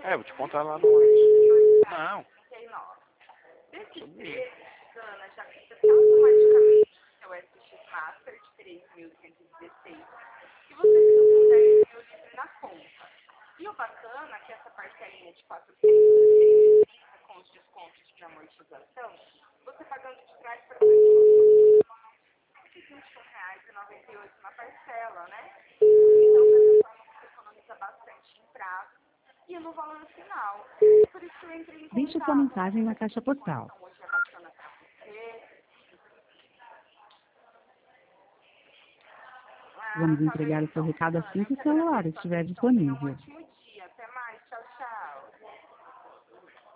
É, vou te contar lá no ônibus. Não. Desses preços, Ana, já fica automaticamente no seu SX Master de 3.116 e você fica com 10 mil livre na conta. E o bacana é que essa parcelinha de 400 com os descontos de amortização, você pagando de trás para frente, R$ 21,98 na parcela, né? Então, dessa forma, você economiza bastante em prazo e no valor final. Por isso que eu entrei em Deixe sua contato. mensagem na caixa postal. Hoje é bacana para você. Vamos entregar o seu recado assim que o celular estiver disponível.